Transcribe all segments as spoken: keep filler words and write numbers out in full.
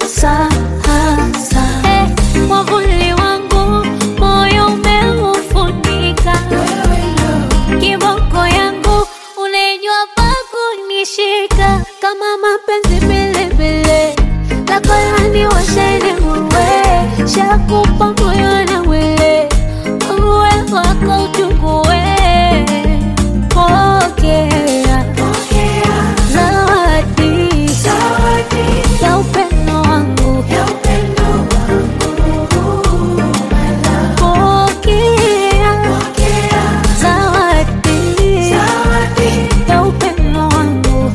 sasa. Eh, mwavuli wangu moyo umeufunika, kiboko yangu unajua pa kunishika. Kama mapenzi bilibili lako laniwasheni wewe, shakupa moyo na mwili uwe wako uchukue. Pokea zawadi ya upendo wangu, pokea zawadi ya upendo wangu.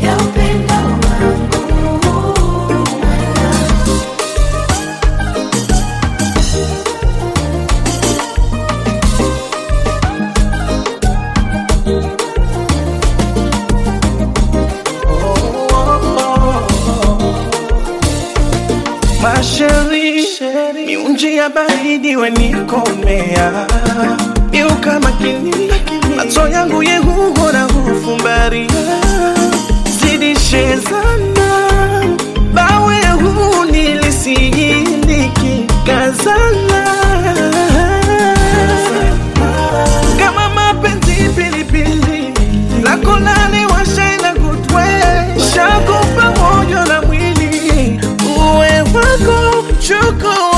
Masheri, miunji ya baridi wanikomea, miuka makini, macho yangu yehuho na hufumbaria. Zidishe sana, bawe huu nilisiyindiki kazana. Kama mapenzi pilipili, lako lani washaina kutwe, shakupa moyo na mwili uwe wako chukua.